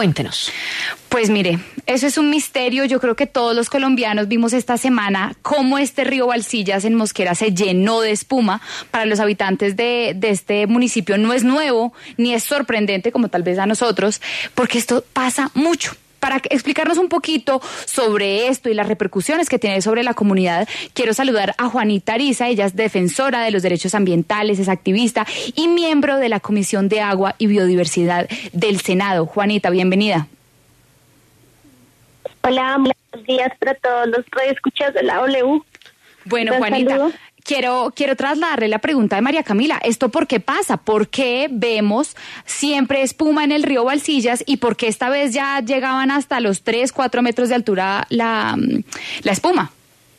Cuéntenos. Pues mire, eso es un misterio. Yo creo que todos los colombianos vimos esta semana cómo este río Balsillas en Mosquera se llenó de espuma. Para los habitantes de este municipio no es nuevo ni es sorprendente como tal vez a nosotros, porque esto pasa mucho. Para explicarnos un poquito sobre esto y las repercusiones que tiene sobre la comunidad, quiero saludar a Juanita Ariza. Ella es defensora de los derechos ambientales, es activista y miembro de la Comisión de Agua y Biodiversidad del Senado. Juanita, bienvenida. Hola, buenos días para todos los radioescuchas de la W. Bueno, Juanita, quiero trasladarle la pregunta de María Camila. ¿Esto por qué pasa? ¿Por qué vemos siempre espuma en el río Balsillas y por qué esta vez ya llegaban hasta los 3-4 metros de altura la espuma?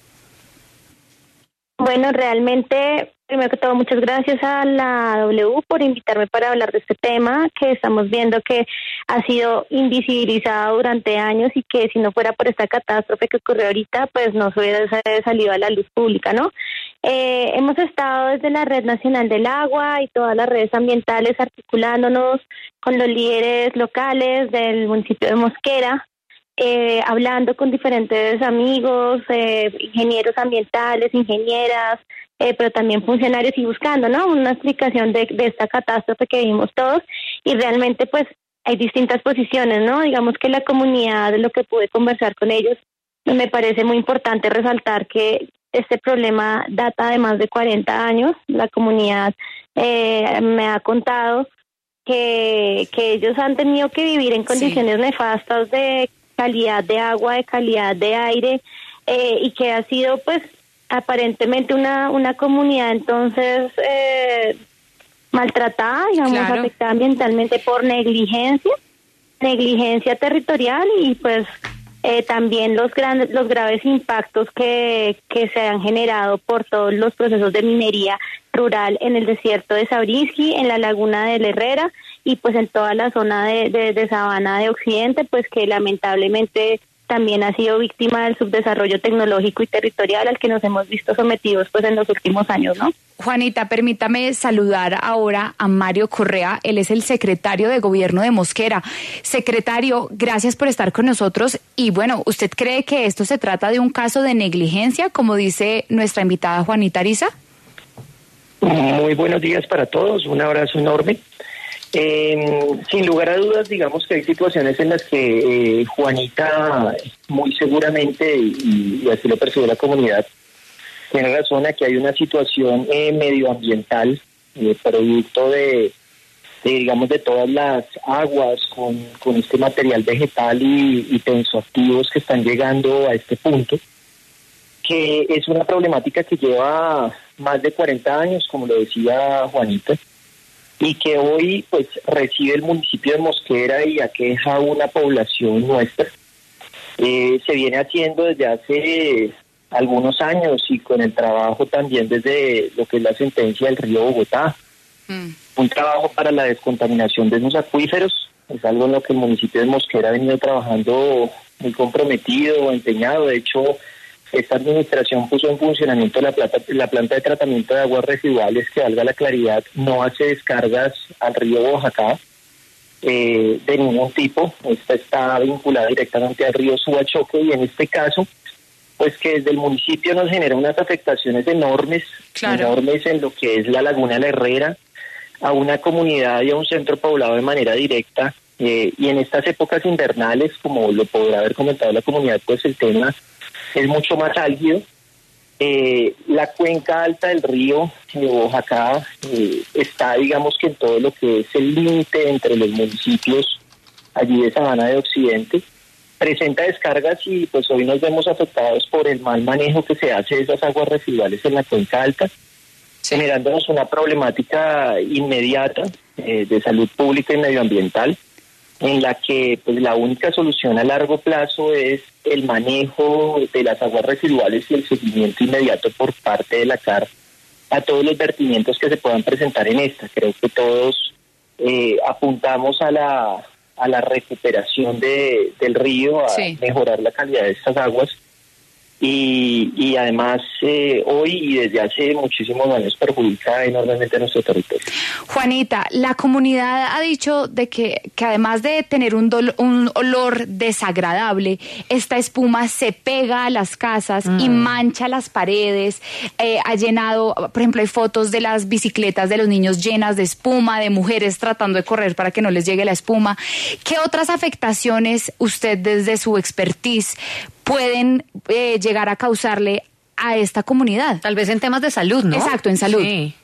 Bueno, realmente, primero que todo, muchas gracias a la W por invitarme para hablar de este tema que estamos viendo que ha sido invisibilizado durante años y que si no fuera por esta catástrofe que ocurrió ahorita, pues no se hubiera salido a la luz pública, ¿no? Hemos estado desde la Red Nacional del Agua y todas las redes ambientales articulándonos con los líderes locales del municipio de Mosquera, hablando con diferentes amigos, ingenieros ambientales, ingenieras, pero también funcionarios y buscando, ¿no?, una explicación de esta catástrofe que vimos todos. Y realmente pues hay distintas posiciones, ¿no? Digamos que la comunidad, de lo que pude conversar con ellos, me parece muy importante resaltar que este problema data de más de 40 años. La comunidad me ha contado que ellos han tenido que vivir en condiciones nefastas de calidad de agua, de calidad de aire, y que ha sido pues aparentemente una comunidad entonces maltratada, digamos, afectada ambientalmente por negligencia territorial y pues también los graves impactos que se han generado por todos los procesos de minería rural en el desierto de Sabrisky, en la laguna del Herrera y pues en toda la zona de Sabana de Occidente, pues que lamentablemente también ha sido víctima del subdesarrollo tecnológico y territorial al que nos hemos visto sometidos pues en los últimos años, ¿no? Juanita, permítame saludar ahora a Mario Correa. Él es el secretario de Gobierno de Mosquera. Secretario, gracias por estar con nosotros. Y bueno, ¿usted cree que esto se trata de un caso de negligencia, como dice nuestra invitada Juanita Ariza? Muy buenos días para todos, un abrazo enorme. Sin lugar a dudas, digamos que hay situaciones en las que Juanita muy seguramente, y así lo percibe la comunidad, tiene razón. Aquí hay una situación medioambiental, producto de todas las aguas con este material vegetal y tensoactivos que están llegando a este punto, que es una problemática que lleva más de 40 años, como lo decía Juanita, y que hoy pues recibe el municipio de Mosquera y aqueja a una población nuestra. Se viene haciendo desde hace algunos años y con el trabajo también desde lo que es la sentencia del río Bogotá. Un trabajo para la descontaminación de esos acuíferos, es algo en lo que el municipio de Mosquera ha venido trabajando muy comprometido, empeñado. De hecho, esta administración puso en funcionamiento la planta de tratamiento de aguas residuales que, valga la claridad, no hace descargas al río Boyacá de ningún tipo. Esta está vinculada directamente al río Subachoque y en este caso, pues que desde el municipio nos genera unas afectaciones enormes en lo que es la laguna de la Herrera, a una comunidad y a un centro poblado de manera directa. Y en estas épocas invernales, como lo podrá haber comentado la comunidad, pues el tema es mucho más álgido. La cuenca alta del río Boyacá está, digamos que en todo lo que es el límite entre los municipios allí de Sabana de Occidente. Presenta descargas y pues hoy nos vemos afectados por el mal manejo que se hace de esas aguas residuales en la cuenca alta, generándonos una problemática inmediata de salud pública y medioambiental, en la que pues la única solución a largo plazo es el manejo de las aguas residuales y el seguimiento inmediato por parte de la CAR a todos los vertimientos que se puedan presentar en esta. Creo que todos apuntamos a la recuperación del río, a mejorar la calidad de estas aguas. y además hoy y desde hace muchísimos años perjudica enormemente a nuestro territorio. Juanita, la comunidad ha dicho de que además de tener un olor desagradable, esta espuma se pega a las casas y mancha las paredes, ha llenado, por ejemplo, hay fotos de las bicicletas de los niños llenas de espuma, de mujeres tratando de correr para que no les llegue la espuma. ¿Qué otras afectaciones usted desde su expertise pueden llegar a causarle a esta comunidad? Tal vez en temas de salud, ¿no? Exacto, en salud. Sí.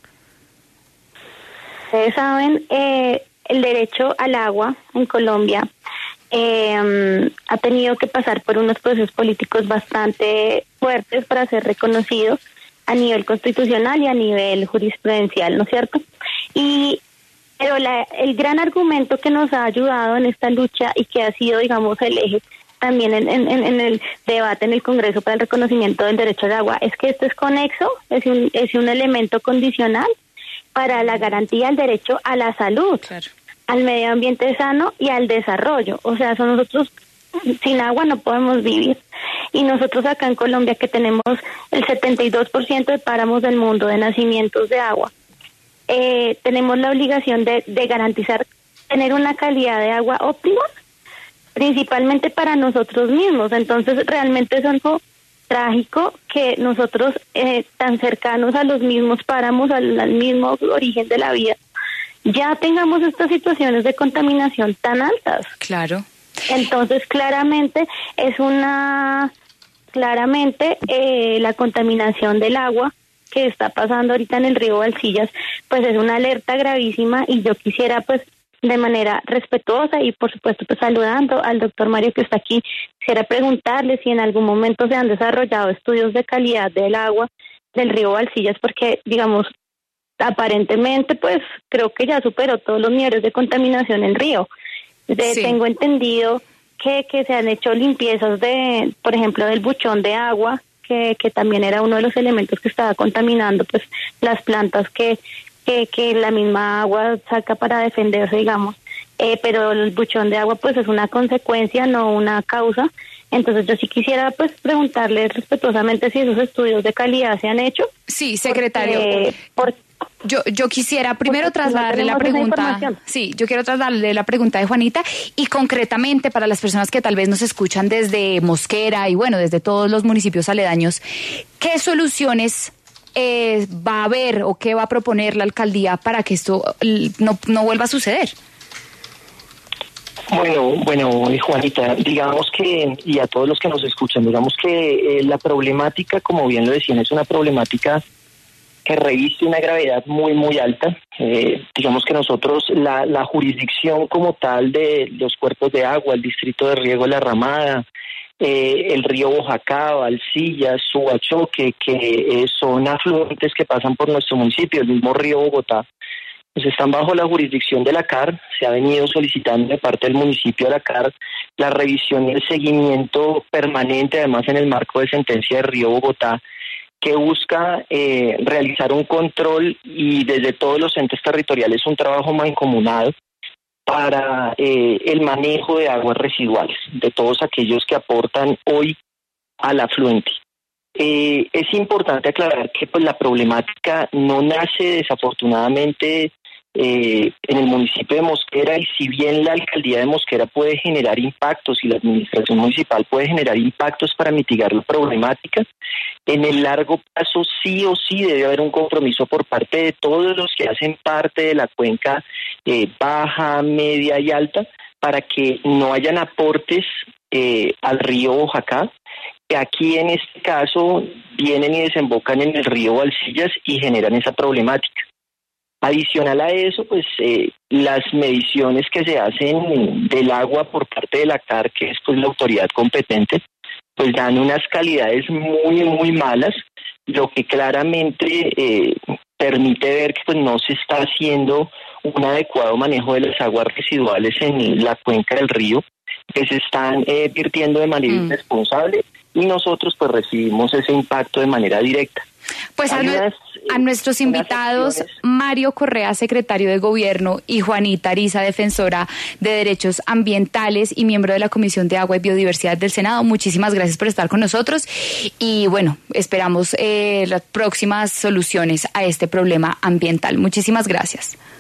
Ustedes saben, el derecho al agua en Colombia ha tenido que pasar por unos procesos políticos bastante fuertes para ser reconocido a nivel constitucional y a nivel jurisprudencial, ¿no es cierto? Pero el gran argumento que nos ha ayudado en esta lucha y que ha sido, digamos, el eje también en el debate en el Congreso para el reconocimiento del derecho al agua es que esto es conexo, es un elemento condicional para la garantía del derecho a la salud, claro, al medio ambiente sano y al desarrollo. O sea, nosotros sin agua no podemos vivir. Y nosotros acá en Colombia, que tenemos el 72% de páramos del mundo de nacimientos de agua, tenemos la obligación de garantizar tener una calidad de agua óptima, principalmente para nosotros mismos. Entonces realmente es algo trágico que nosotros tan cercanos a los mismos páramos, al mismo origen de la vida, ya tengamos estas situaciones de contaminación tan altas. Claro. Entonces claramente la contaminación del agua que está pasando ahorita en el río Balsillas, pues es una alerta gravísima, y yo quisiera, pues, de manera respetuosa y por supuesto pues saludando al doctor Mario que está aquí, quisiera preguntarle si en algún momento se han desarrollado estudios de calidad del agua del río Balsillas, porque digamos aparentemente pues creo que ya superó todos los niveles de contaminación en río. Sí. Tengo entendido que se han hecho limpiezas de, por ejemplo, del buchón de agua, que también era uno de los elementos que estaba contaminando pues las plantas que la misma agua saca para defenderse, digamos, pero el buchón de agua pues es una consecuencia, no una causa. Entonces yo sí quisiera pues preguntarle respetuosamente si esos estudios de calidad se han hecho. Sí, secretario. Yo quisiera primero trasladarle la pregunta. Sí, yo quiero trasladarle la pregunta de Juanita, y concretamente para las personas que tal vez nos escuchan desde Mosquera y bueno, desde todos los municipios aledaños, ¿qué soluciones va a haber o qué va a proponer la alcaldía para que esto no vuelva a suceder? Bueno, Juanita, digamos que, y a todos los que nos escuchan, digamos que la problemática, como bien lo decían, es una problemática que reviste una gravedad muy, muy alta. Digamos que nosotros, la jurisdicción como tal de los cuerpos de agua, el distrito de riego La Ramada, el río Boyacá, Balsillas, Subachoque, que son afluentes que pasan por nuestro municipio, el mismo río Bogotá, pues están bajo la jurisdicción de la CAR. Se ha venido solicitando de parte del municipio de la CAR la revisión y el seguimiento permanente, además en el marco de sentencia de río Bogotá, que busca realizar un control y desde todos los entes territoriales un trabajo mancomunado para el manejo de aguas residuales, de todos aquellos que aportan hoy al afluente. Es importante aclarar que pues la problemática no nace desafortunadamente en el municipio de Mosquera, y si bien la alcaldía de Mosquera puede generar impactos y la administración municipal puede generar impactos para mitigar la problemática, en el largo plazo sí o sí debe haber un compromiso por parte de todos los que hacen parte de la cuenca baja, media y alta, para que no hayan aportes al río Boyacá, que aquí en este caso vienen y desembocan en el río Balsillas y generan esa problemática. Adicional a eso, pues las mediciones que se hacen del agua por parte de la CAR, que es pues la autoridad competente, pues dan unas calidades muy, muy malas, lo que claramente permite ver que pues no se está haciendo un adecuado manejo de las aguas residuales en la cuenca del río, que se están vertiendo de manera irresponsable, y nosotros pues recibimos ese impacto de manera directa. Pues a nuestros invitados, Mario Correa, secretario de Gobierno, y Juanita Ariza, defensora de derechos ambientales y miembro de la Comisión de Agua y Biodiversidad del Senado, muchísimas gracias por estar con nosotros y bueno, esperamos las próximas soluciones a este problema ambiental. Muchísimas gracias.